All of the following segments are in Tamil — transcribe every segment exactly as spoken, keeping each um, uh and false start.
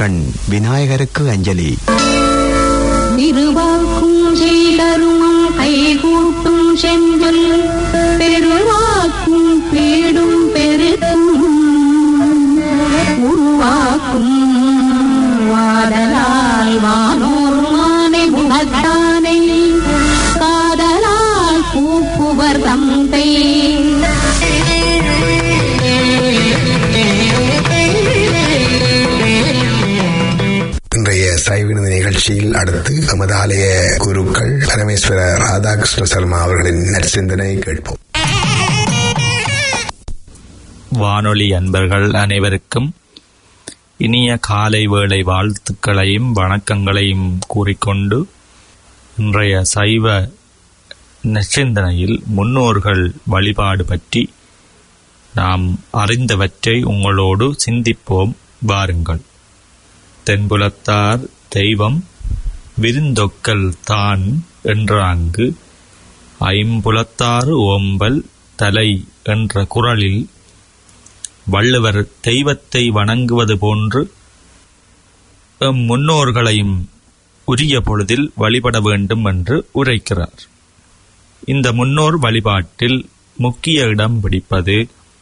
கண் விநாயகருக்கு அஞ்சலி. திருவாக்கும் செய்தருமம் கைகூட்டும் செஞ்சொல் பெருவாக்கும் பேடும் பெருக்கும் உருவாக்கும் வாடலால் வானோர் மானை முகத்தானை காதலால் பூப்புவர் தந்தை. இன்றைய சைவினது நிகழ்ச்சியில் அடுத்து நமது ஆலய குருக்கள் பரமேஸ்வர ராதாகிருஷ்ண சர்மா அவர்களின் நற்சிந்தனை கேட்போம். வானொலி அன்பர்கள் அனைவருக்கும் இனிய காலை வேளை வாழ்த்துக்களையும் வணக்கங்களையும் கூறிக்கொண்டு இன்றைய சைவ நற்சிந்தனையில் முன்னோர்கள் வழிபாடு பற்றி நாம் அறிந்தவற்றை உங்களோடு சிந்திப்போம். வாருங்கள். தென்புலத்தார் தெய்வம் விருந்தொக்கல் தான் என்றாங்கு ஐம்புலத்தாறு ஓம்பல் தலை என்ற குறளில் வள்ளுவர் தெய்வத்தை வணங்குவது போன்று எம் முன்னோர்களையும் உரிய பொழுதில் வழிபட வேண்டும் என்று உரைக்கிறார். இந்த முன்னோர் வழிபாட்டில் முக்கிய இடம் பிடிப்பது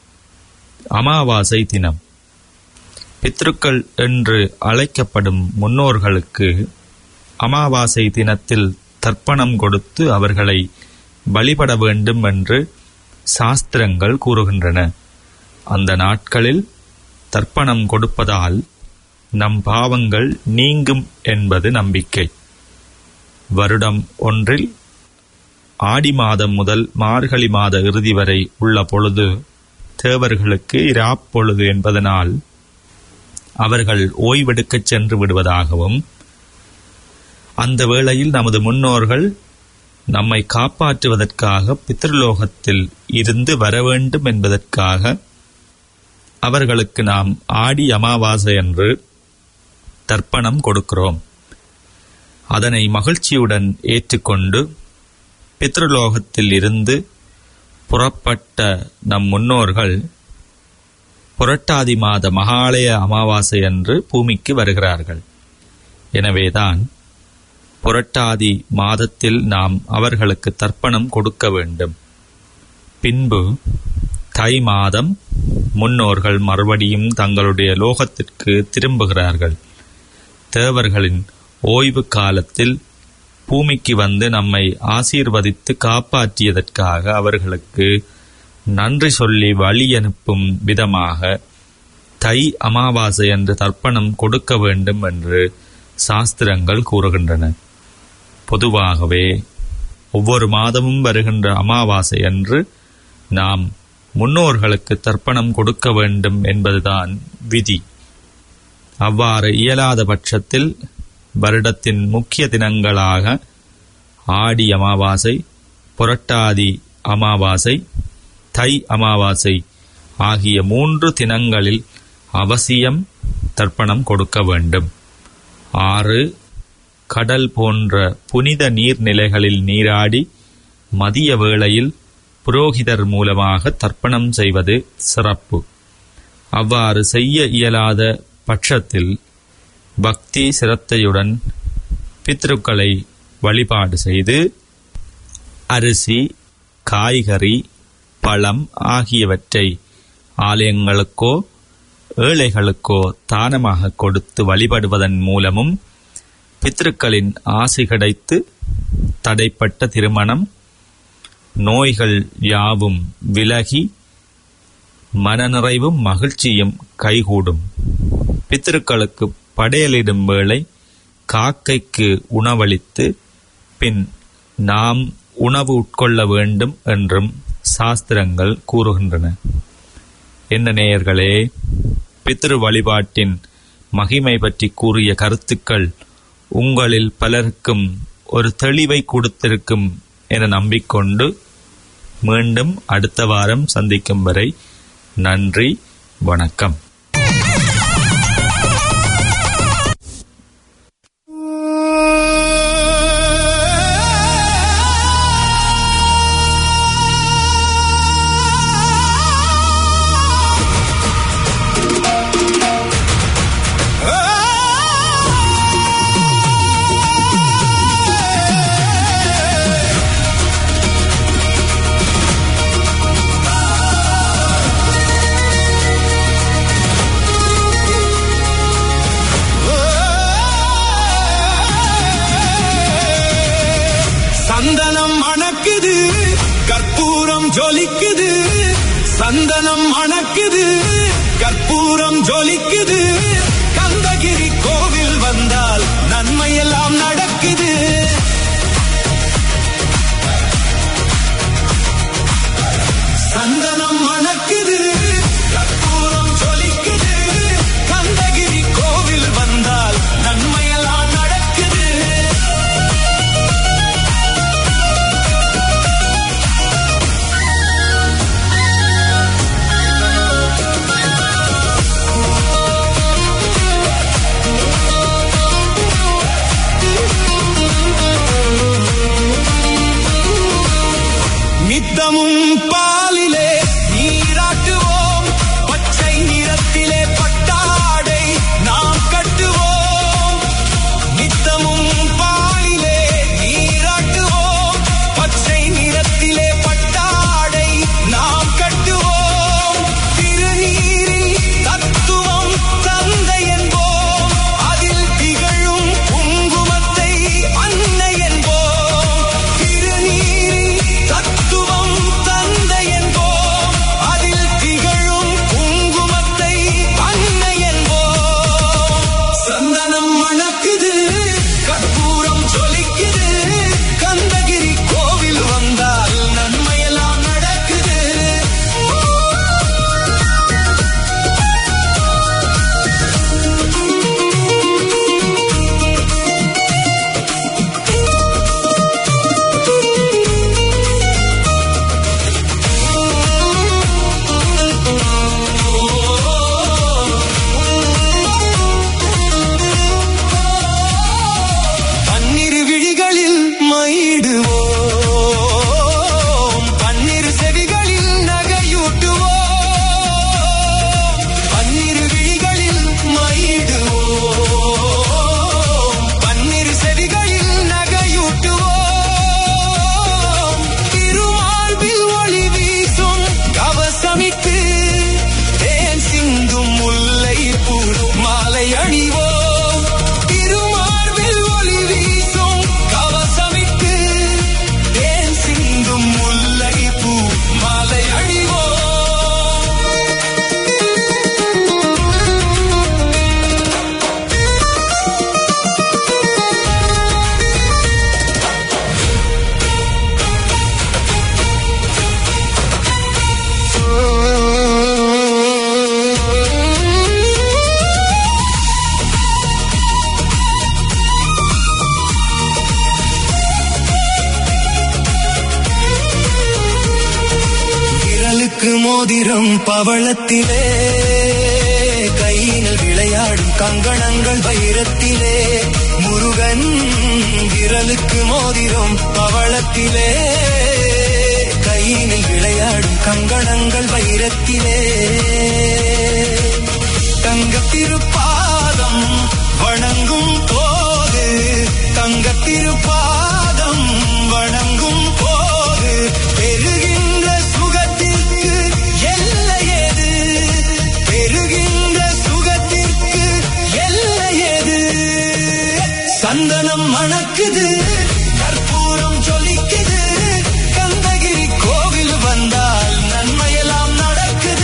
அமாவாசை தினம். பித்ருக்கள் என்று அழைக்கப்படும் முன்னோர்களுக்கு அமாவாசை தினத்தில் தர்ப்பணம் கொடுத்து அவர்களை வழிபட வேண்டும் என்று சாஸ்திரங்கள் கூறுகின்றன. அந்த நாட்களில் தர்ப்பணம் கொடுப்பதால் நம் பாவங்கள் நீங்கும் என்பது நம்பிக்கை. வருடம் ஒன்றில் ஆடி மாதம் முதல் மார்கழி மாத இறுதி வரை உள்ள பொழுது தேவர்களுக்கு இராப்பொழுது என்பதனால் அவர்கள் ஓய்வெடுக்கச் சென்று விடுவதாகவும், அந்த வேளையில் நமது முன்னோர்கள் நம்மை காப்பாற்றுவதற்காக பித்ருலோகத்தில் இருந்து வர வேண்டும் என்பதற்காக அவர்களுக்கு நாம் ஆடி அமாவாசை என்று தர்ப்பணம் கொடுக்கிறோம். அதனை மகிழ்ச்சியுடன் ஏற்றுக்கொண்டு பித்ருலோகத்தில் இருந்து புறப்பட்ட நம் முன்னோர்கள் புரட்டாதி மாத மகாலய அமாவாசை அன்று பூமிக்கு வருகிறார்கள். எனவேதான் புரட்டாதி மாதத்தில் நாம் அவர்களுக்கு தர்ப்பணம் கொடுக்க வேண்டும். பின்பு தை மாதம் முன்னோர்கள் மறுபடியும் தங்களுடைய லோகத்திற்கு திரும்புகிறார்கள். தேவர்களின் ஓய்வு காலத்தில் பூமிக்கு வந்து நம்மை ஆசீர்வதித்து காப்பாற்றியதற்காக அவர்களுக்கு நன்றி சொல்லி வழி அனுப்பும் விதமாக தை அமாவாசை என்று தர்ப்பணம் கொடுக்க வேண்டும் என்று சாஸ்திரங்கள் கூறுகின்றன. பொதுவாகவே ஒவ்வொரு மாதமும் வருகின்ற அமாவாசை அன்று நாம் முன்னோர்களுக்கு தர்ப்பணம் கொடுக்க வேண்டும் என்பதுதான் விதி. அவ்வாறு இயலாத பட்சத்தில் வருடத்தின் முக்கிய தினங்களாக ஆடி அமாவாசை, புரட்டாதி அமாவாசை, தை அமாவாசை ஆகிய மூன்று தினங்களில் அவசியம் தர்ப்பணம் கொடுக்க வேண்டும். ஆறு, கடல் போன்ற புனித நீர்நிலைகளில் நீராடி மதிய வேளையில் புரோகிதர் மூலமாக தர்ப்பணம் செய்வது சிறப்பு. அவ்வாறு செய்ய இயலாத பட்சத்தில் பக்தி சிரத்தையுடன் பித்ருக்களை வழிபாடு செய்து அரிசி, காய்கறி, பழம் ஆகியவற்றை ஆலயங்களுக்கோ ஏழைகளுக்கோ தானமாக கொடுத்து வழிபடுவதன் மூலமும் பித்ருக்களின் ஆசி கிடைத்து தடைப்பட்ட திருமணம், நோய்கள் யாவும் விலகி மனநிறைவும் மகிழ்ச்சியும் கைகூடும். பித்ருக்களுக்கு படையலிடும் வேளை காக்கைக்கு உணவளித்து பின் நாம் உணவு உட்கொள்ள வேண்டும் என்றும் சாஸ்திரங்கள் கூறுகின்றன. என்ன நேயர்களே, பித்ரு வழிபாட்டின் மகிமை பற்றி கூறிய கருத்துக்கள் உங்களில் பலருக்கும் ஒரு தெளிவை கொடுத்திருக்கும் என நம்பிக்கொண்டு மீண்டும் அடுத்த வாரம் சந்திக்கும் வரை நன்றி, வணக்கம். Ah! ஜொலிக்குது, சந்தனம் மணக்குது, கற்பூரம் ஜொலிக்குது. கந்தகிரி கோவில் வந்தால் நன்மையெல்லாம் நடக்குது. சந்தனம் மணக்குது, கற்பூரம் ஜொலிக்குது. கந்தகிரி கோவில் வந்தால் நன்மையெல்லாம் நடக்குது. நித்தமும் பாலிலே நீராட்டுவோம், பச்சை நிறத்திலே பட்டாடை நாம் கட்டுவோம். நித்தமும் பாலிலே நீராட்டுவோம், பச்சை நிறத்திலே பட்டாடை நாம் கட்டுவோம். திருநீரில் தத்துவம் தந்தை என்போம், அதில் திகழும் குங்குமத்தை அன்னை என்போம். திருநீரில் தத்துவம் தந்தை என்போம், அதில் திகழும் குங்குமத்தை அன்னை என்போம். சந்தனம் மணக்குது, கற்பூரம் ஜொலிக்குது. கந்தகிரி கோவில் வந்தால் நன்மையெல்லாம் நடக்குது. பன்னிரு விழிகளில் மயிடுவோம், பன்னிரு செவிகளில் நகையூட்டுவோம். பன்னிரு விழிகளில் மயிடுவோம், பன்னிரு செவிகளில் நகையூட்டுவோம். திருமார்பில் ஒளி வீசும் கவசமிட்டு தேன் சிந்தும் முல்லை பூ மாலை அணிவோம். திருமார்பில் ஒளி வீசும் கவசமிட்டு தேன் சிந்தும் முல்லை பூ மாலை அணிவோம். விரலுக்கு மோதிரம் பவளத்திலே, கையினில் விளையாடும் கங்கணங்கள் வைரத்திலே. முருகன் விரலுக்கு மோதிரம் பவளத்திலே, கையினில் விளையாடும் கங்கணங்கள் வைரத்திலே. தங்கத் திருப்பாதம் வணங்கும் போது, தங்கத் திருப்பாதம் வணங்கும் போது பெறுகின்ற சுகத்திற்கு எல்லையேது, பெறுகின்ற சுகத்திற்கு எல்லையேது. சந்தனம் மணக்குது, கற்பூரம் ஜொலிக்குது. கந்தகிரி கோவில் வந்தால் நன்மையெல்லாம் நடக்குது.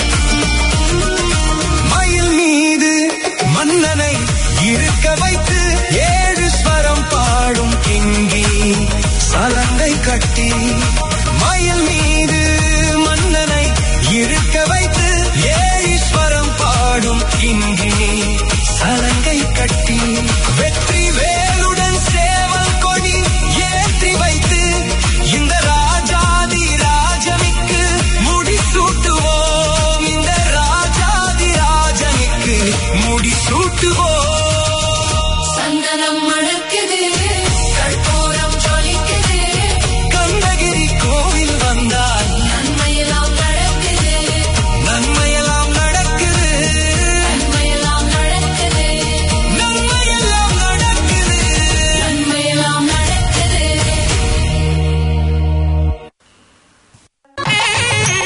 மயில் மீது மன்னனை இருக்க வைத்து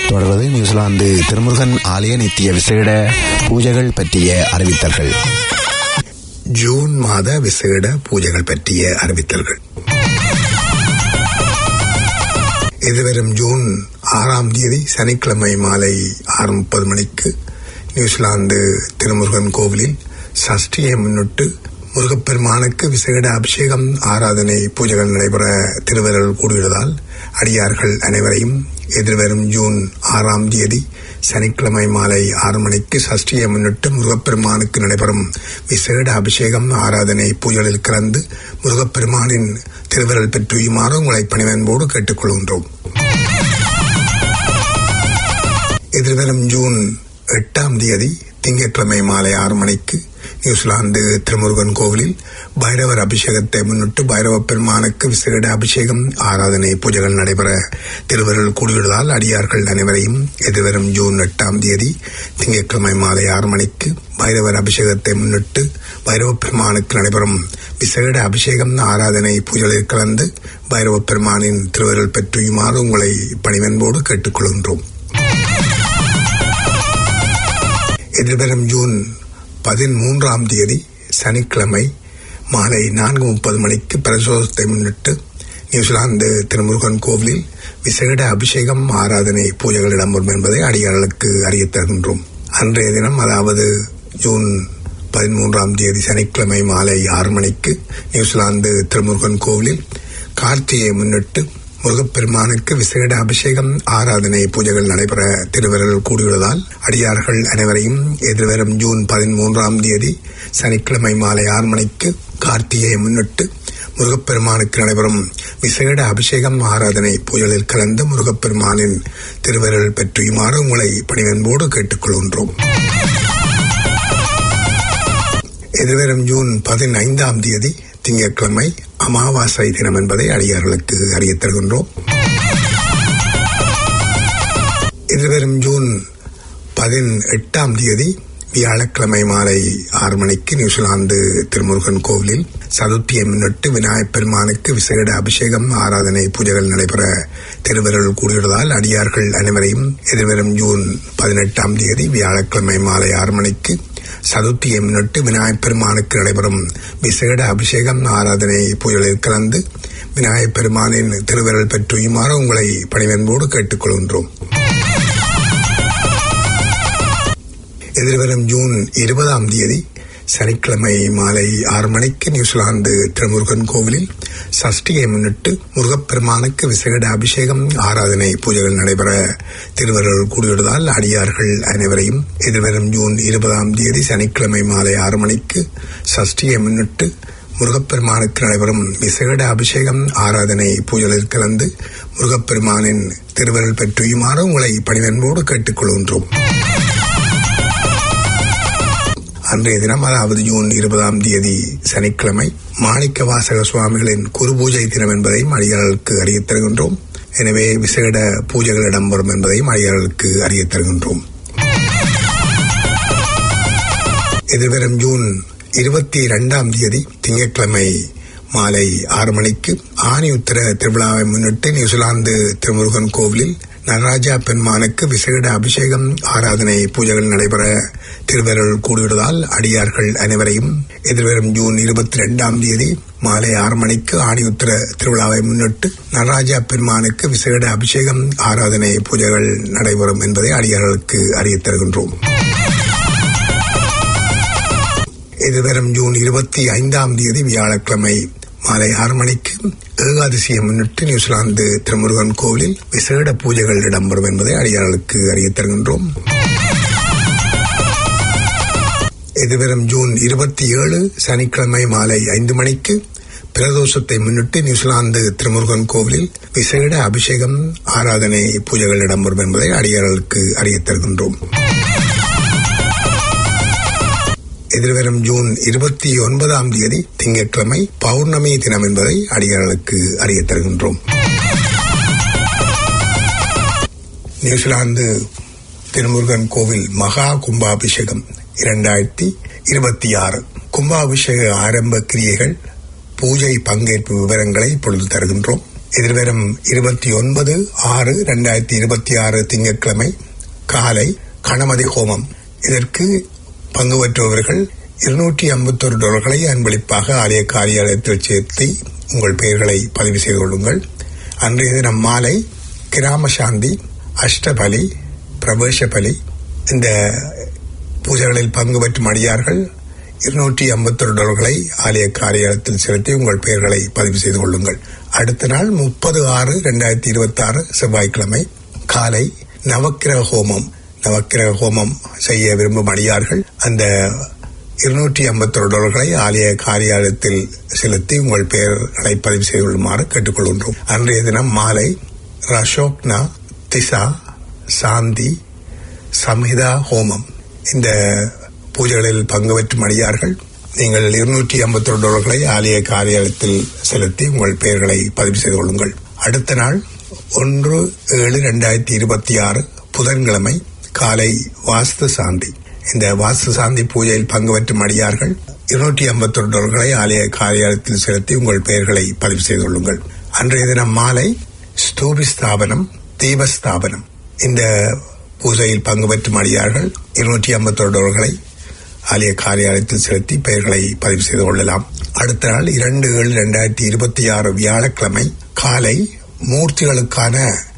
தொடர்வது நியூசிலாந்து திருமுருகன் ஆலய நித்திய விசேட பூஜைகள் பற்றிய அறிவித்தல்கள். ஜூன் மாத விசேட பூஜைகள் பற்றிய அறிவித்தல்கள். எதிர்வரும் ஜூன் ஆறாம் தேதி சனிக்கிழமை மாலை ஆறு முப்பது மணிக்கு நியூசிலாந்து திருமுருகன் கோவிலில் சஷ்டியை முன்னிட்டு முருகப்பெருமானுக்கு விசேட அபிஷேகம் ஆராதனை பூஜைகள் நடைபெற திருவருள் கூடியுள்ளதால் அடியார்கள் அனைவரையும் எதிர்வரும் ஜூன் ஆறாம் தேதி சனிக்கிழமை மாலை ஆறு மணிக்கு சஷ்டியை முன்னிட்டு முருகப்பெருமானுக்கு நடைபெறும் விசேட அபிஷேகம் ஆராதனை பூஜைகளில் கலந்து முருகப்பெருமானின் திருவருள் பெற்றுமாறு உங்களை பணிவன்போடு கேட்டுக்கொள்கின்றோம். எதிர்வரும் ஜூன் எட்டாம் தேதி திங்கட்கிழமை மாலை ஆறு மணிக்கு நியூசிலாந்து திருமுருகன் கோவிலில் பைரவர் அபிஷேகத்தை முன்னிட்டு பைரவ பெருமானுக்கு விசேட அபிஷேகம் ஆராதனை பூஜைகள் நடைபெற திருவருள் கூடியுள்ளதால் அடியார்கள் அனைவரையும் எதிர்வரும் ஜூன் எட்டாம் தேதி திங்கட்கிழமை மாலை ஆறு மணிக்கு பைரவர் அபிஷேகத்தை முன்னிட்டு பைரவ பெருமானுக்கு நடைபெறும் விசேட அபிஷேகம் ஆராதனை பூஜைகளில் கலந்து பைரவ பெருமானின் திருவருள் பெற்றுமாறு உங்களை பணிவன்போடு கேட்டுக்கொள்கின்றோம். எதிர்வரும் ஜூன் பதிமூன்றாம் தேதி சனிக்கிழமை மாலை நான்கு முப்பது மணிக்கு பிரதோஷத்தை முன்னிட்டு நியூசிலாந்து திருமுருகன் கோவிலில் விசேட அபிஷேகம் ஆராதனை பூஜைகள் இடம்பெறும் என்பதை அடியார்களுக்கு அறியத் தருகின்றோம். அன்றைய தினம், அதாவது ஜூன் பதிமூன்றாம் தேதி சனிக்கிழமை மாலை ஆறு மணிக்கு நியூசிலாந்து திருமுருகன் கோவிலில் கார்த்திகையை முன்னிட்டு முருகப்பெருமானுக்கு விசேட அபிஷேகம் ஆராதனை பூஜைகள் நடைபெற திருவருள் கூடியுள்ளதால் அடியார்கள் அனைவரையும் எதிர்வரும் ஜூன் பதிமூன்றாம் தேதி சனிக்கிழமை மாலை ஆறு மணிக்கு கார்த்திகையை முன்னிட்டு முருகப்பெருமானுக்கு நடைபெறும் விசேட அபிஷேகம் ஆராதனை பூஜைகளில் கலந்து முருகப்பெருமானின் திருவருள் பெற்றுமாறு உங்களை பணிவன்போடு கேட்டுக்கொள்கின்றோம். எதிர்வரும் ஜூன் பதினைந்தாம் தேதி திங்கட்கிழமை அமாவாசை தினம் என்பதை அடியார்களுக்கு அறியத் தருகின்றோம். எதிர்வரும் ஜூன் பதினெட்டாம் தேதி வியாழக்கிழமை மாலை ஆறு மணிக்கு நியூசிலாந்து திருமுருகன் கோவிலில் சதுர்த்தியை முன்னிட்டு விநாயகப் பெருமானுக்கு விசேட அபிஷேகம் ஆராதனை பூஜைகள் நடைபெற திருவருள் கூடியுள்ளதால் அடியார்கள் அனைவரையும் எதிர்வரும் ஜூன் பதினெட்டாம் தேதி வியாழக்கிழமை மாலை ஆறு மணிக்கு சதுர்த்தியை முன்னிட்டு விநாயகப் பெருமானுக்கு நடைபெறும் விசேட அபிஷேகம் ஆராதனை பூஜைகளில் கலந்து விநாயகப் பெருமானின் திருவருள் பெற்றுமாறு உங்களை பணிவன்போடு கேட்டுக்கொள்கின்றோம். எதிர்வரும் ஜூன் இருபதாம் தேதி சனிக்கிழமை மாலை ஆறு மணிக்கு நியூசிலாந்து திருமுருகன் கோவிலில் சஷ்டியை முன்னிட்டு முருகப்பெருமானுக்கு விசேட அபிஷேகம் ஆராதனை பூஜைகள் நடைபெற திருவருள் கூடியுள்ளதால் அடியார்கள் அனைவரையும் எதிர்வரும் ஜூன் இருபதாம் தேதி சனிக்கிழமை மாலை ஆறு மணிக்கு சஷ்டியை முன்னிட்டு முருகப்பெருமானுக்கு நடைபெறும் விசேட அபிஷேகம் ஆராதனை பூஜைகளில் கலந்து முருகப்பெருமானின் திருவருள் பெற்றுமாறு உங்களை பணிவன்போடு கேட்டுக்கொள்கின்றோம். அன்றைய தினம், அதாவது ஜூன் இருபதாம் தேதி சனிக்கிழமை மாணிக்க வாசக சுவாமிகளின் குரு பூஜை தினம் என்பதையும் அடியார்களுக்கு அறியத் தருகின்றோம். எனவே விசேட பூஜைகள் இடம்பெறும் என்பதையும் அடியார்களுக்கு அறியத் தருகின்றோம். எதிர்வரும் ஜூன் இருபத்தி இரண்டாம் தேதி திங்கட்கிழமை மாலை ஆறு மணிக்கு ஆனி உத்திர திருவிழாவை முன்னிட்டு நியூசிலாந்து திருமுருகன் கோவிலில் நடராஜா பெருமானுக்கு விசேட அபிஷேகம் ஆராதனை பூஜைகள் நடைபெற திருவருள் கூடியுள்ளதால் அடியார்கள் அனைவரையும் எதிர்வரும் ஜூன் இருபத்தி இரண்டாம் தேதி மாலை ஆறு மணிக்கு ஆணி உத்திர திருவிழாவை முன்னிட்டு நடராஜா பெருமானுக்கு விசேட அபிஷேகம் ஆராதனை பூஜைகள் நடைபெறும் என்பதை அடியார்களுக்கு அறியத் தருகின்றோம். எதிர்வரும் ஜூன் இருபத்தி ஐந்தாம் தேதி வியாழக்கிழமை மாலை ஆறு மணிக்கு ஏகாதசியை முன்னிட்டு நியூசிலாந்து திருமுருகன் கோவிலில் விசேட பூஜைகள் இடம்பெறும் என்பதை அடியார்களுக்கு அறியத் தருகின்றோம். எதிர்வரும் ஜூன் இருபத்தி ஏழு சனிக்கிழமை மாலை ஐந்து மணிக்கு பிரதோஷத்தை முன்னிட்டு நியூசிலாந்து திருமுருகன் கோவிலில் விசேட அபிஷேகம் ஆராதனை பூஜைகள் இடம்பெறும் என்பதை அடியார்களுக்கு அறியத் தருகின்றோம். எதிர்வரும் ஜூன் இருபத்தி ஒன்பதாம் தேதி திங்கட்கிழமை பௌர்ணமி தினம் என்பதை அடியார்களுக்கு அறியத் தருகின்றோம். நியூசிலாந்து திருமுருகன் கோவில் மகா கும்பாபிஷேகம் இரண்டாயிரத்தி இருபத்தி ஆறு கும்பாபிஷேக ஆரம்ப கிரியைகள் பூஜை பங்கேற்பு விவரங்களை இப்பொழுது தருகின்றோம். எதிர்வரும் இருபத்தி ஒன்பது ஆறு இரண்டாயிரத்தி இருபத்தி ஆறு திங்கட்கிழமை காலை கணமதி ஹோமம். இதற்கு பங்கு பெற்றவர்கள் இருநூற்றி ஐம்பத்தி ஒரு டாலர்களை அன்பளிப்பாக ஆலய காரியாலயத்தில் சேர்த்து உங்கள் பெயர்களை பதிவு செய்து கொள்ளுங்கள். அன்றைய தினம் மாலை கிராம சாந்தி, அஷ்டபலி, பிரவேச பலி இந்த பூஜைகளில் பங்கு பெற்றும் அடியார்கள் இருநூற்றி ஐம்பத்தி ஒரு டாலர்களை ஆலய காரியாலயத்தில் செலுத்தி உங்கள் பெயர்களை பதிவு செய்து கொள்ளுங்கள். அடுத்த நாள் முப்பது ஆறு இரண்டாயிரத்தி இருபத்தி ஆறு செவ்வாய்க்கிழமை காலை நவக்கிரக ஹோமம். நவக்கிரக ஹோமம் செய்ய விரும்பும் அடியார்கள் அந்த இருநூற்றி ஐம்பத்தி ஒரு டாலர்களை ஆலய காரியாலயத்தில் செலுத்தி உங்கள் பெயர்களை பதிவு செய்து கொள்ளுமாறு கேட்டுக்கொள்கின்றோம். அன்றைய தினம் மாலை ரஷோக்னா, திசா, சாந்தி, சம்ஹிதா ஹோமம் இந்த பூஜைகளில் பங்கு பெற்றும் அடியார்கள் நீங்கள் இருநூற்றி ஐம்பத்தி ஒரு டாலர்களை ஆலய காரியாலயத்தில் செலுத்தி உங்கள் பெயர்களை பதிவு செய்து கொள்ளுங்கள். அடுத்த நாள் ஒன்று ஏழு இரண்டாயிரத்தி இருபத்தி ஆறு புதன்கிழமை காலை வாஸ்து சாந்தி. இந்த வாஸ்து சாந்தி பூஜையில் பங்கு பெற்றும் அடியார்கள் இருநூற்றி ஐம்பத்தி ஒரு டாலர்களை ஆலய காரியாலயத்தில் செலுத்தி உங்கள் பெயர்களை பதிவு செய்து கொள்ளுங்கள். அன்றைய தினம் மாலை ஸ்தூபி ஸ்தாபனம், தீபஸ்தாபனம் இந்த பூஜையில் பங்கு பெற்றும் அடியார்கள் இருநூற்றி ஐம்பத்தி ஒரு டாலர்களை ஆலய காரியாலயத்தில் செலுத்தி பெயர்களை பதிவு செய்து கொள்ளலாம். அடுத்த நாள் இரண்டு ஏழு இரண்டாயிரத்தி இருபத்தி ஆறு வியாழக்கிழமை காலை மூர்த்திகளுக்கான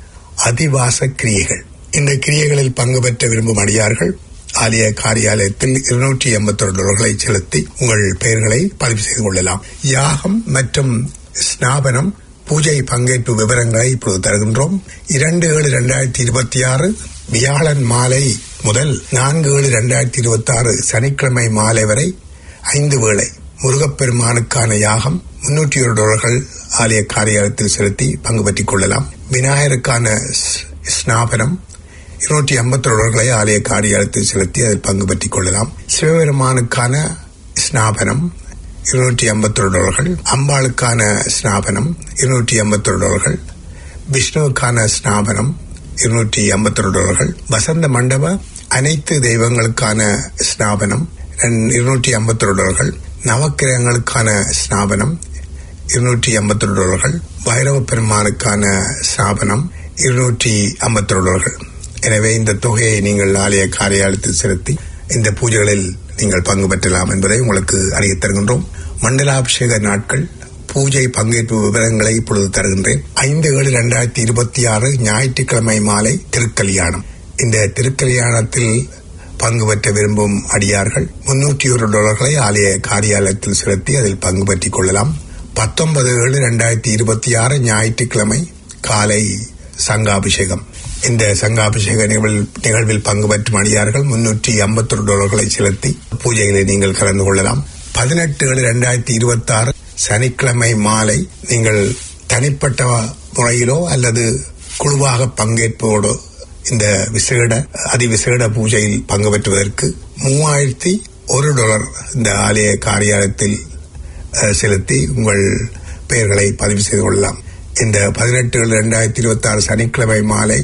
அதிவாச கிரியைகள். இந்த கிரியைகளில் பங்கு பெற்ற விரும்பும் அடியார்கள் ஆலய காரியாலயத்தில் இருநூற்றி எண்பத்தி ஒரு டாலர்களை செலுத்தி உங்கள் பெயர்களை பதிவு செய்து கொள்ளலாம். யாகம் மற்றும் ஸ்நாபனம் பூஜை பங்கேற்பு விவரங்களை இப்பொழுது தருகின்றோம். இரண்டு ஏழு இரண்டாயிரத்தி இருபத்தி ஆறு வியாழன் மாலை முதல் நான்கு ஏழு இரண்டாயிரத்தி இருபத்தி ஆறு சனிக்கிழமை மாலை வரை ஐந்து வேளை முருகப்பெருமானுக்கான யாகம் முன்னூற்றி ஒரு டாலர்கள் ஆலய காரியாலயத்தில் செலுத்தி பங்கு பெற்றுக் கொள்ளலாம். விநாயகருக்கான ஸ்நாபனம் இருநூற்றி ஐம்பத்தி ஒரு டாலர்களை ஆலய காரியாலயத்தில் செலுத்தி அதில் பங்கு பெற்றுக் கொள்ளலாம். சிவபெருமானுக்கான ஸ்நாபனம் இருநூற்றி ஐம்பத்தி ஒரு டாலர்கள், அம்பாளுக்கான ஸ்நாபனம் இருநூற்றி ஐம்பத்தி ஒரு டாலர்கள், விஷ்ணுவுக்கான ஸ்நாபனம் இருநூற்றி ஐம்பத்தி ஒரு டாலர்கள், வசந்த மண்டப அனைத்து தெய்வங்களுக்கான ஸ்நாபனம் இருநூற்றி ஐம்பத்தி ஒரு டாலர்கள், நவக்கிரகங்களுக்கான ஸ்நாபனம் இருநூற்றி ஐம்பத்தி ஒரு டாலர்கள், பைரவ பெருமானுக்கான ஸ்நாபனம் இருநூற்றி ஐம்பத்தி ஒரு டாலர்கள். எனவே இந்த தொகையை நீங்கள் ஆலய காரியாலயத்தில் செலுத்தி இந்த பூஜைகளில் நீங்கள் பங்கு பெற்றலாம் என்பதை உங்களுக்கு அறிய தருகின்றோம். மண்டலாபிஷேக நாட்கள் பூஜை பங்கேற்பு விவரங்களை இப்பொழுது தருகின்றேன். ஐந்து ஏழு இரண்டாயிரத்தி இருபத்தி ஆறு ஞாயிற்றுக்கிழமை மாலை திருக்கல்யாணம். இந்த திருக்கல்யாணத்தில் பங்கு பெற்ற விரும்பும் அடியார்கள் முன்னூற்றி ஒரு டாலர்களை ஆலய காரியாலயத்தில் செலுத்தி அதில் பங்கு பெற்றுக் கொள்ளலாம். பத்தொன்பது ஏழு இரண்டாயிரத்தி இருபத்தி ஆறு ஞாயிற்றுக்கிழமை காலை சங்காபிஷேகம். இந்த சங்காபிஷேக நிகழ்வில் பங்கு பெற்றும் அடியார்கள் முன்னூற்றி ஐம்பத்தி ஒரு டாலர்களை செலுத்தி பூஜைகளை நீங்கள் கலந்து கொள்ளலாம். பதினெட்டு ஏழு இரண்டாயிரத்தி இருபத்தி ஆறு சனிக்கிழமை மாலை நீங்கள் தனிப்பட்ட முறையிலோ அல்லது குழுவாக பங்கேற்போடு இந்த விசேட அதிவிசேட பூஜையில் பங்கு பெற்றுவதற்கு மூவாயிரத்தி ஒரு டாலர் இந்த ஆலய காரியாலயத்தில் செலுத்தி உங்கள் பெயர்களை பதிவு செய்து கொள்ளலாம். இந்த பதினெட்டு ஏழு இரண்டாயிரத்தி இருபத்தி ஆறு சனிக்கிழமை மாலை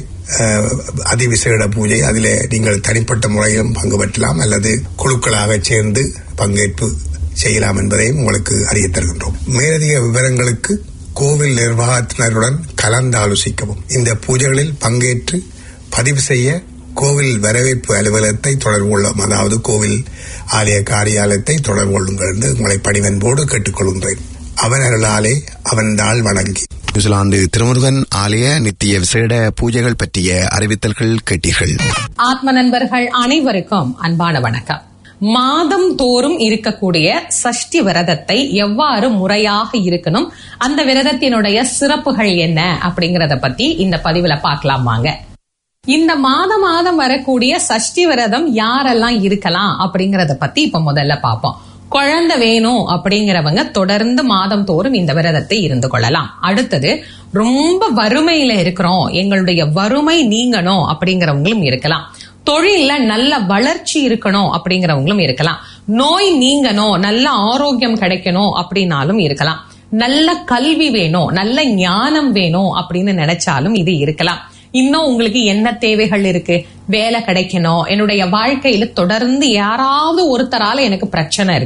அதிவிசேட பூஜை, அதிலே நீங்கள் தனிப்பட்ட முறையிலும் பங்கு பெற்றலாம் அல்லது குழுக்களாக சேர்ந்து பங்கேற்பு செய்யலாம் என்பதையும் உங்களுக்கு அறிய தருகின்றோம். மேலதிக விவரங்களுக்கு கோவில் நிர்வாகத்தினருடன் கலந்து ஆலோசிக்கவும். இந்த பூஜைகளில் பங்கேற்று பதிவு செய்ய கோவில் வரவேற்பு அலுவலகத்தை தொடர்பு கொள்ளும், அதாவது கோவில் ஆலய காரியாலயத்தை தொடர்பு கொள்ளுங்கள் என்று உங்களை பணிவன்போடு கேட்டுக்கொள்கின்றேன். அவன் அருளாலே அவன் தாள் வணங்கி. நியூசிலாந்து திருமுருகன் ஆலய நித்திய விசேட பூஜைகள் பற்றிய அறிவித்தல்கள் கேட்டீர்கள். ஆத்ம நண்பர்கள் அனைவருக்கும் அன்பான வணக்கம். மாதம் தோறும் இருக்கக்கூடிய சஷ்டி விரதத்தை எவ்வாறு முறையாக இருக்கணும், அந்த விரதத்தினுடைய சிறப்புகள் என்ன அப்படிங்கறத பத்தி இந்த பதிவுல பார்க்கலாம் வாங்க. இந்த மாதம் மாதம் வரக்கூடிய சஷ்டி விரதம் யாரெல்லாம் இருக்கலாம் அப்படிங்கறத பத்தி இப்ப முதல்ல பாப்போம். குழந்தை வேணும் அப்படிங்கிறவங்க தொடர்ந்து மாதம் தோறும் இந்த விரதத்தை இருந்து கொள்ளலாம். அடுத்தது ரொம்ப வறுமையில இருக்கிறோம், எங்களுடைய வறுமை நீங்கணும் அப்படிங்கிறவங்களும் இருக்கலாம். தொழில நல்ல வளர்ச்சி இருக்கணும் அப்படிங்கிறவங்களும் இருக்கலாம். நோய் நீங்கணும், நல்ல ஆரோக்கியம் கிடைக்கணும் அப்படின்னாலும் இருக்கலாம். நல்ல கல்வி வேணும், நல்ல ஞானம் வேணும் அப்படின்னு நினைச்சாலும் இது இருக்கலாம். இன்னும் உங்களுக்கு என்ன தேவைகள் இருக்கு? வேலை கிடைக்கணும், என்னுடைய வாழ்க்கையில தொடர்ந்து யாராவது ஒருத்தரால எனக்கு பிரச்சனை இருக்கு,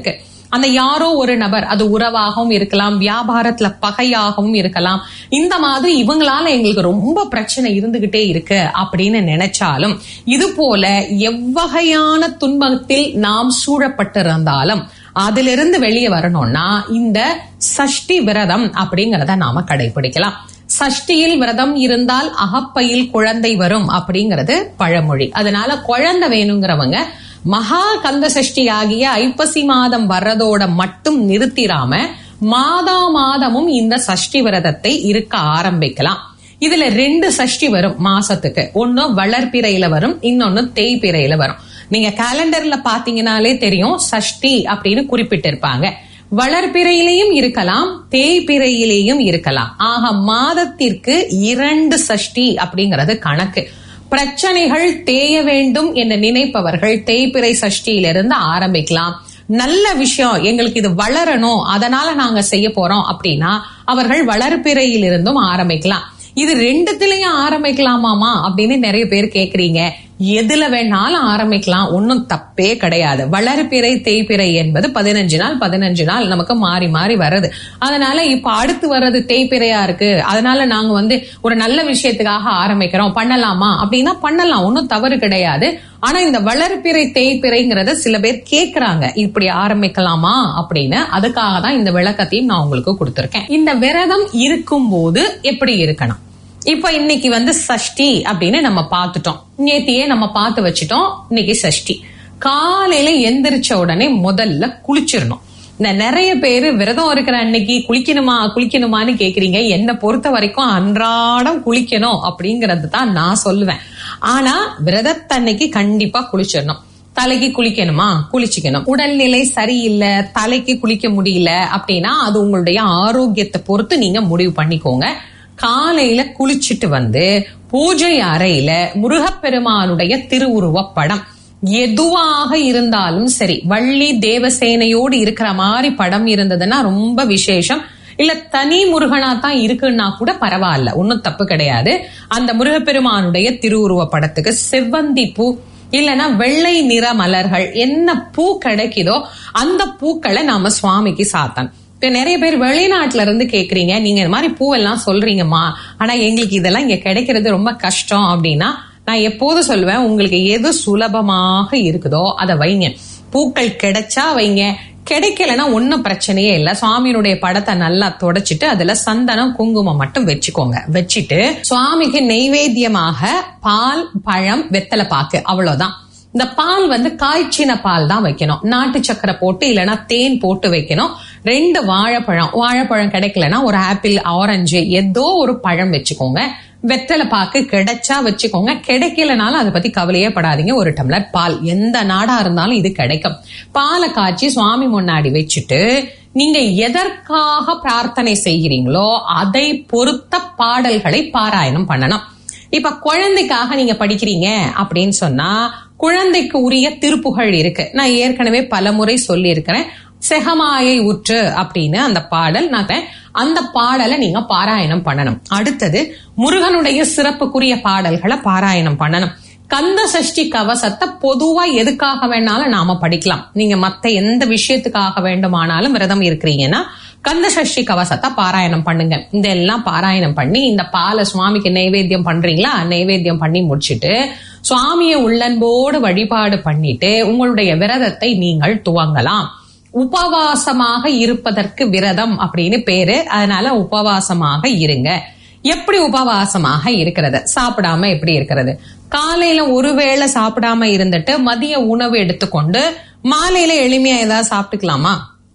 அந்த யாரோ ஒரு நபர், அது உறவாகவும் இருக்கலாம், வியாபாரத்துல பகையாகவும் இருக்கலாம், இந்த மாதிரி இவங்களால எங்களுக்கு ரொம்ப பிரச்சனை இருந்துகிட்டே இருக்கு அப்படின்னு நினைச்சாலும், இது போல எவ்வகையான துன்பத்தில் நாம் சூழப்பட்டிருந்தாலும் அதிலிருந்து வெளியே வரணும்னா இந்த சஷ்டி விரதம் அப்படிங்கறத நாம கடைபிடிக்கலாம். சஷ்டியில் விரதம் இருந்தால் அகப்பையில் குழந்தை வரும் அப்படிங்கறது பழமொழி. அதனால குழந்தை வேணுங்கிறவங்க மகா கந்த சஷ்டி ஆகிய ஐப்பசி மாதம் வர்றதோட மட்டும் நிறுத்திராம மாதா மாதமும் இந்த சஷ்டி விரதத்தை இருக்க ஆரம்பிக்கலாம். இதுல ரெண்டு சஷ்டி வரும் மாசத்துக்கு. ஒன்னு வளர்பிறையில வரும், இன்னொன்னு தேய்பிறையில வரும். நீங்க கேலண்டர்ல பாத்தீங்கன்னாலே தெரியும் சஷ்டி அப்படின்னு குறிப்பிட்டிருப்பாங்க. வளர்பிறையிலையும் இருக்கலாம், தேய்பிறையிலேயும் இருக்கலாம். ஆக மாதத்திற்கு இரண்டு சஷ்டி அப்படிங்கறது கணக்கு. பிரச்சனைகள் தேய வேண்டும் என்று நினைப்பவர்கள் தேய்பிறை சஷ்டியிலிருந்து ஆரம்பிக்கலாம். நல்ல விஷயம், எங்களுக்கு இது வளரணும், அதனால நாங்க செய்ய போறோம் அப்படின்னா அவர்கள் வளர்பிறையில் இருந்தும் ஆரம்பிக்கலாம். இது ரெண்டுத்திலையும் ஆரம்பிக்கலாமாமா அப்படின்னு நிறைய பேர் கேக்குறீங்க. எதுல வேணாலும் ஆரம்பிக்கலாம், ஒன்னும் தப்பே கிடையாது. வளர்பிறை தேய்பிறை என்பது பதினஞ்சு நாள் பதினஞ்சு நாள் நமக்கு மாறி மாறி வர்றது. அதனால இப்ப அடுத்து வர்றது தேய்பிறையா இருக்கு, அதனால நாங்க வந்து ஒரு நல்ல விஷயத்துக்காக ஆரம்பிக்கிறோம், பண்ணலாமா அப்படின்னா பண்ணலாம், ஒன்னும் தவறு கிடையாது. ஆனா இந்த வளர்பிறை தேய்பிறைங்கிறத சில பேர் கேக்குறாங்க, இப்படி ஆரம்பிக்கலாமா அப்படின்னு. அதுக்காக தான் இந்த விளக்கத்தையும் நான் உங்களுக்கு கொடுத்திருக்கேன். இந்த விரதம் இருக்கும் போது எப்படி இருக்கணும்? இப்ப இன்னைக்கு வந்து சஷ்டி அப்படின்னு நம்ம பார்த்துட்டோம், நேத்தியே நம்ம பார்த்து வச்சுட்டோம். இன்னைக்கு சஷ்டி காலையில எந்திரிச்ச உடனே முதல்ல குளிச்சிடணும். இந்த நிறைய பேரு விரதம் இருக்கிற அன்னைக்கு குளிக்கணுமா குளிக்கணுமான்னு கேக்குறீங்க. என்னை பொறுத்த வரைக்கும் அன்றாடம் குளிக்கணும் அப்படிங்கறது தான் நான் சொல்லுவேன். ஆனா விரதத்தன்னைக்கு கண்டிப்பா குளிச்சிடணும். தலைக்கு குளிக்கணுமா குளிச்சுக்கணும். உடல்நிலை சரியில்லை, தலைக்கு குளிக்க முடியல அப்படின்னா அது உங்களுடைய ஆரோக்கியத்தை பொறுத்து நீங்க முடிவு பண்ணிக்கோங்க. காலையில குளிச்சுட்டு வந்து பூஜை அறையில முருகப்பெருமானுடைய திருவுருவ படம் எதுவாக இருந்தாலும் சரி, வள்ளி தேவசேனையோடு இருக்கிற மாதிரி படம் இருந்ததுன்னா ரொம்ப விசேஷம். இல்ல தனி முருகனா தான் இருக்குன்னா கூட பரவாயில்ல, ஒன்னும் தப்பு கிடையாது. அந்த முருகப்பெருமானுடைய திருவுருவ படத்துக்கு செவ்வந்தி பூ இல்லனா வெள்ளை நிற மலர்கள், என்ன பூ கிடைக்குதோ அந்த பூக்களை நாம சுவாமிக்கு சாத்தணும். இப்ப நிறைய பேர் வெளிநாட்டுல இருந்து கேக்குறீங்க, நீங்க இந்த மாதிரி பூவெல்லாம் சொல்றீங்கம்மா, ஆனா எங்களுக்கு இதெல்லாம் இங்க கிடைக்கிறது ரொம்ப கஷ்டம் அப்படின்னா நான் எப்போதும் சொல்லுவேன், உங்களுக்கு எது சுலபமாக இருக்குதோ அதை வைங்க. பூக்கள் கிடைச்சா வைங்க, கிடைக்கலன்னா ஒன்னும் பிரச்சனையே இல்ல. சுவாமியினுடைய படத்தை நல்லா தொடச்சிட்டு அதுல சந்தனம் குங்குமம் மட்டும் வச்சுக்கோங்க. வச்சுட்டு சுவாமிக்கு நெய்வேத்தியமாக பால் பழம் வெத்தலை பாக்கு, அவ்வளவுதான். இந்த பால் வந்து காய்ச்சின பால் தான் வைக்கணும். நாட்டு சக்கரை போட்டு இல்லைன்னா தேன் போட்டு வைக்கணும். ரெண்டு வாழைப்பழம், வாழைப்பழம் கிடைக்கலன்னா ஒரு ஆப்பிள், ஆரஞ்சு, ஏதோ ஒரு பழம் வச்சுக்கோங்க. வெத்தலை பாக்கு கிடைச்சா வச்சுக்கோங்க, கிடைக்கலனாலும் அதை பத்தி கவலையே படாதீங்க. ஒரு டம்ளர் பால், எந்த நாடா இருந்தாலும் இது கிடைக்கும். பாலை காய்ச்சி சுவாமி முன்னாடி வச்சுட்டு நீங்க எதற்காக பிரார்த்தனை செய்கிறீங்களோ அதை பொறுத்த பாடல்களை பாராயணம் பண்ணணும். இப்ப குழந்தைக்காக நீங்க படிக்கிறீங்க அப்படின்னு சொன்னா குழந்தைக்கு உரிய திருப்புகழ் இருக்கு. நான் ஏற்கனவே பல முறை சொல்லி இருக்கிறேன். செகமாயை உற்று அப்படின்னு அந்த பாடல், நான் அந்த பாடலை நீங்க பாராயணம் பண்ணணும். அடுத்தது முருகனுடைய சிறப்புக்குரிய பாடல்களை பாராயணம் பண்ணணும். கந்த சஷ்டி கவசத்தை பொதுவா எதுக்காக வேணாலும் நாம படிக்கலாம். நீங்க மத்த எந்த விஷயத்துக்காக வேண்டுமானாலும் விரதம் இருக்கிறீங்கன்னா கந்த சஷ்டி கவசத்தை பாராயணம் பண்ணுங்க. இதெல்லாம் பாராயணம் பண்ணி இந்த பாலை சுவாமிக்கு நைவேத்தியம் பண்றீங்களா, நைவேத்தியம் பண்ணி முடிச்சுட்டு சுவாமியை உள்ளன்போடு வழிபாடு பண்ணிட்டு உங்களுடைய விரதத்தை நீங்கள் துவங்கலாம். உபவாசமாக இருப்பதற்கு விரதம் அப்படின்னு பேரு. அதனால உபவாசமாக இருங்க. எப்படி உபவாசமாக இருக்கிறது? சாப்பிடாம எப்படி இருக்கிறது? காலையில ஒருவேளை சாப்பிடாம இருந்துட்டு மதிய உணவு எடுத்துக்கொண்டு மாலையில எளிமையா ஏதாவது சாப்பிட்டுக்கலாமா?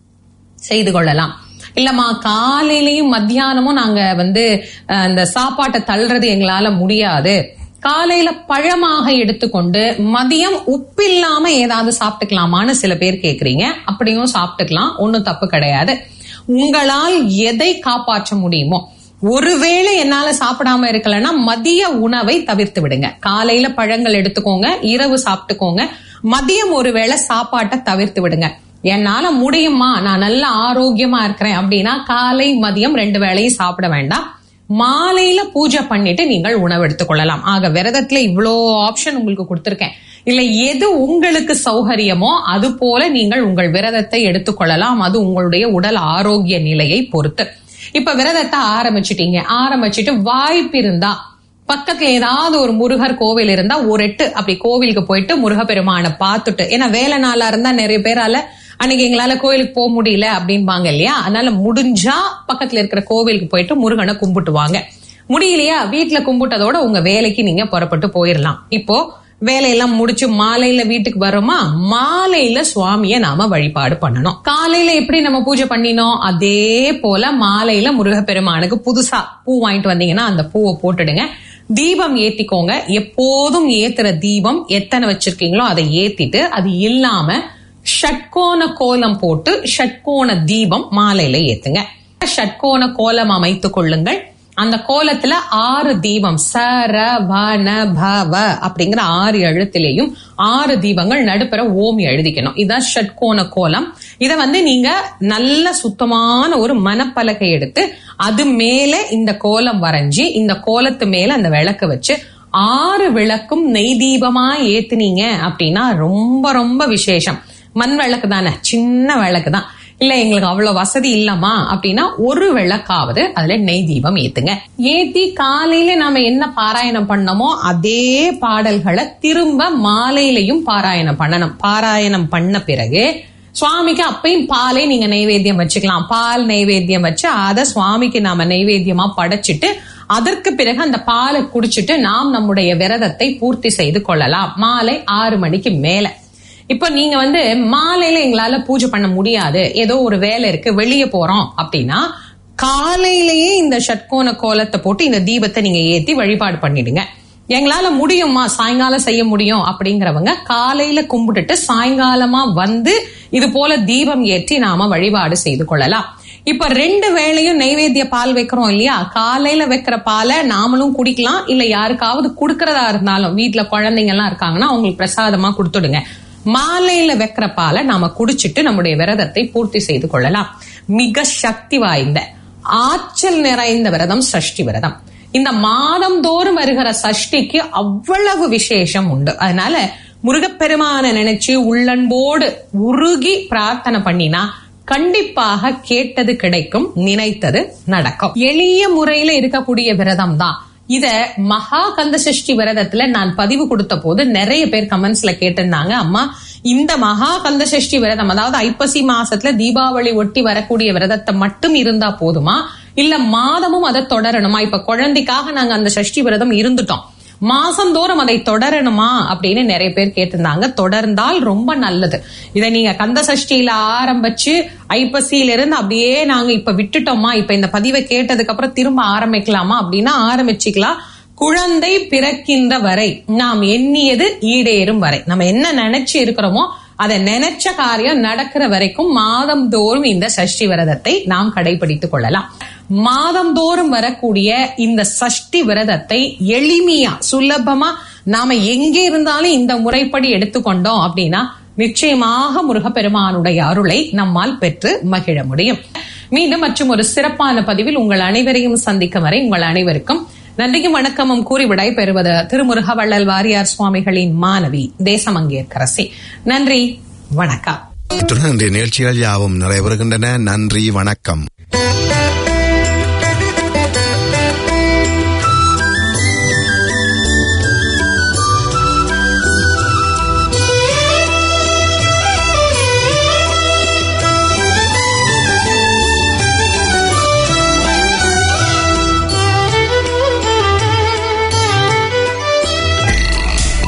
செய்து கொள்ளலாம். இல்லம்மா காலையிலயும் மத்தியானமும் நாங்க வந்து அந்த சாப்பாட்டை தள்ளுறது எங்களால முடியாது, காலையில பழமாக எடுத்துக்கொண்டு மதியம் உப்பில்லாம ஏதாவது சாப்பிட்டுக்கலாமான்னு சில பேர் கேக்குறீங்க. அப்படியும் சாப்பிட்டுக்கலாம், ஒன்னும் தப்பு கிடையாது. உங்களால் எதை காப்பாற்ற முடியுமோ, ஒருவேளை என்னால சாப்பிடாம இருக்கலன்னா மதிய உணவை தவிர்த்து விடுங்க. காலையில பழங்கள் எடுத்துக்கோங்க, இரவு சாப்பிட்டுக்கோங்க. மதியம் ஒருவேளை சாப்பாட்டை தவிர்த்து விடுங்க. என்னால முடியுமா, நான் நல்ல ஆரோக்கியமா இருக்கிறேன் அப்படின்னா காலை மதியம் ரெண்டு வேளையும் சாப்பிட வேண்டாம். மாலையில பூஜை பண்ணிட்டு நீங்கள் உணவு எடுத்துக்கொள்ளலாம். ஆக விரதத்துல இவ்வளோ ஆப்ஷன் உங்களுக்கு கொடுத்திருக்கேன். இல்ல எது உங்களுக்கு சௌகரியமோ அது போல நீங்கள் உங்கள் விரதத்தை எடுத்துக்கொள்ளலாம். அது உங்களுடைய உடல் ஆரோக்கிய நிலையை பொறுத்து. இப்ப விரதத்தை ஆரம்பிச்சுட்டீங்க. ஆரம்பிச்சுட்டு வாய்ப்பு இருந்தா பக்கத்துல ஏதாவது ஒரு முருகர் கோவில் இருந்தா ஒரு எட்டு அப்படி கோவிலுக்கு போயிட்டு முருகப்பெருமானை பார்த்துட்டு, ஏன்னா வேலை நாளா இருந்தா நிறைய பேரால அன்னைக்கு எங்களால கோயிலுக்கு போக முடியல அப்படின்பாங்க இல்லையா. அதனால முடிஞ்சா பக்கத்துல இருக்கிற கோவிலுக்கு போயிட்டு முருகனை கும்பிட்டு வாங்க. முடியலையா வீட்டுல கும்பிட்டதோட உங்க வேலைக்கு நீங்க புறப்பட்டு போயிடலாம். இப்போ வேலையெல்லாம் முடிச்சு மாலையில வீட்டுக்கு வரோமா, மாலையில சுவாமிய நாம வழிபாடு பண்ணணும். காலையில எப்படி நம்ம பூஜை பண்ணினோம் அதே போல மாலையில முருகப்பெருமானுக்கு புதுசா பூ வாங்கிட்டு வந்தீங்கன்னா அந்த பூவை போட்டுடுங்க. தீபம் ஏத்திக்கோங்க. எப்போதும் ஏத்துற தீபம் எத்தனை வச்சிருக்கீங்களோ அதை ஏத்திட்டு, அது இல்லாம ஷட்கோண கோலம் போட்டு ஷட்கோண தீபம் மாலையில ஏத்துங்க. ஷட்கோண கோலம் அமைத்துக் கொள்ளுங்கள். அந்த கோலத்துல ஆறு தீபம் சர வன பவ அப்படிங்கிற ஆறு எழுத்திலையும் ஆறு தீபங்கள் நடுப்புற ஓம் எழுதிக்கணும். இதுதான் ஷட்கோண கோலம். இத வந்து நீங்க நல்ல சுத்தமான ஒரு மணப்பலகை எடுத்து அது மேல இந்த கோலம் வரைஞ்சி இந்த கோலத்து மேல அந்த விளக்கு வச்சு ஆறு விளக்கும் நெய் தீபமா ஏத்துனீங்க அப்படின்னா ரொம்ப ரொம்ப விசேஷம். மண் விளக்கு தானே, சின்ன விளக்கு தான். இல்ல எங்களுக்கு அவ்வளவு வசதி இல்லமா அப்படின்னா ஒரு விளக்காவது அதுல நெய் தீபம் ஏத்துங்க. ஏத்தி காலையில நாம என்ன பாராயணம் பண்ணமோ அதே பாடல்களை திரும்ப மாலையிலையும் பாராயணம் பண்ணணும். பாராயணம் பண்ண பிறகு சுவாமிக்கு அப்பயும் பாலை நீங்க நைவேத்தியம் வச்சுக்கலாம். பால் நைவேத்தியம் வச்சு அதை சுவாமிக்கு நாம நைவேத்தியமா படைச்சிட்டு அதற்கு பிறகு அந்த பாலை குடிச்சிட்டு நாம் நம்முடைய விரதத்தை பூர்த்தி செய்து கொள்ளலாம். மாலை ஆறு மணிக்கு மேல. இப்ப நீங்க வந்து மாலையில எங்களால பூஜை பண்ண முடியாது, ஏதோ ஒரு வேலை இருக்கு, வெளியே போறோம் அப்படின்னா காலையிலேயே இந்த ஷட்கோண கோலத்தை போட்டு இந்த தீபத்தை நீங்க ஏத்தி வழிபாடு பண்ணிடுங்க. எங்களால முடியுமா சாயங்காலம் செய்ய முடியும் அப்படிங்கிறவங்க காலையில கும்பிட்டுட்டு சாயங்காலமா வந்து இது போல தீபம் ஏற்றி நாம வழிபாடு செய்து கொள்ளலாம். இப்ப ரெண்டு வேளையும் நைவேத்திய பால் வைக்கிறோம் இல்லையா, காலையில வைக்கிற பாலை நாமளும் குடிக்கலாம். இல்ல யாருக்காவது குடுக்கறதா இருந்தாலும் வீட்டுல குழந்தைங்க எல்லாம் இருக்காங்கன்னா அவங்களுக்கு பிரசாதமா கொடுத்துடுங்க. மாலையில வைக்கிற பாலை நாம குடிச்சிட்டு நம்முடைய விரதத்தை பூர்த்தி செய்து கொள்ளலாம். மிக சக்தி வாய்ந்த ஆற்றல் நிறைந்த விரதம் சஷ்டி விரதம். இந்த மாதம் தோறும் வருகிற சஷ்டிக்கு அவ்வளவு விசேஷம் உண்டு. அதனால முருகப்பெருமான நினைச்சு உள்ளன்போடு உருகி பிரார்த்தனை பண்ணினா கண்டிப்பாக கேட்டது கிடைக்கும், நினைத்தது நடக்கும். எளிய முறையில இருக்கக்கூடிய விரதம் தான் இத. மகா கந்த சஷ்டி விரதத்துல நான் பதிவு கொடுத்த போது நிறைய பேர் கமெண்ட்ஸ்ல கேட்டிருந்தாங்க, அம்மா இந்த மகா கந்த சஷ்டி விரதம் அதாவது ஐப்பசி மாசத்துல தீபாவளி ஒட்டி வரக்கூடிய விரதத்தை மட்டும் இருந்தா போதுமா, இல்ல மாதமும் அதை தொடரணுமா? இப்ப குழந்தைக்காக நாங்க அந்த சஷ்டி விரதம் இருந்துட்டோம், மாசந்தோறும் அதை தொடரணுமா அப்படின்னு நிறைய பேர் கேட்டிருந்தாங்க. தொடர்ந்தால் ரொம்ப நல்லது. இதை நீங்க கந்த சஷ்டியில ஆரம்பிச்சு ஐப்பசியில இருந்து அப்படியே நாங்க இப்ப விட்டுட்டோமா, இப்ப இந்த பதிவை கேட்டதுக்கு அப்புறம் திரும்ப ஆரம்பிக்கலாமா அப்படின்னா ஆரம்பிச்சுக்கலாம். குழந்தை பிறக்கின்ற வரை, நாம் எண்ணியது ஈடேறும் வரை, நம்ம என்ன நினைச்சு இருக்கிறோமோ அதை நினைச்ச காரியம் நடக்கிற வரைக்கும் மாதம் தோறும் இந்த சஷ்டி விரதத்தை நாம் கடைபிடித்துக் கொள்ளலாம். மாதம் தோறும் வரக்கூடிய இந்த சஷ்டி விரதத்தை எளிமையா சுலபமா நாம எங்கே இருந்தாலும் இந்த முறைப்படி எடுத்துக்கொண்டோம் அப்படின்னா நிச்சயமாக முருகப்பெருமானுடைய அருளை நம்மால் பெற்று மகிழ முடியும். மீண்டும் மற்றும் ஒரு சிறப்பான பதிவில் உங்கள் அனைவரையும் சந்திக்கும் வரை உங்கள் அனைவருக்கும் நன்றியும் வணக்கமும் கூறி விடை பெறுவது திருமுருகவள்ளல் வாரியார் சுவாமிகளின் மாணவி தேசமங்கேற்கரசி. நன்றி, வணக்கம். இத்துடன் இன்றைய நிகழ்ச்சிகள் யாவும் நிறைவேறுகின்றன. நன்றி, வணக்கம்.